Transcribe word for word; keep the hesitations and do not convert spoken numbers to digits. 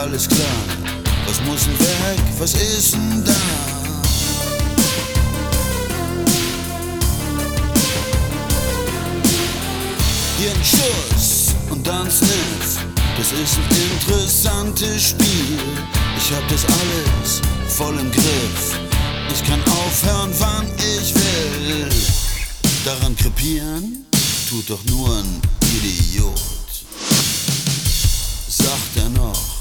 alles klar. Was muss denn weg, was ist denn da? Hier ein Schuss und dann Sniff, das ist ein interessantes Spiel. Ich hab das alles voll im Griff, ich kann aufhören, wann ich will. Daran krepieren tut doch nur ein Idiot, sagt er noch.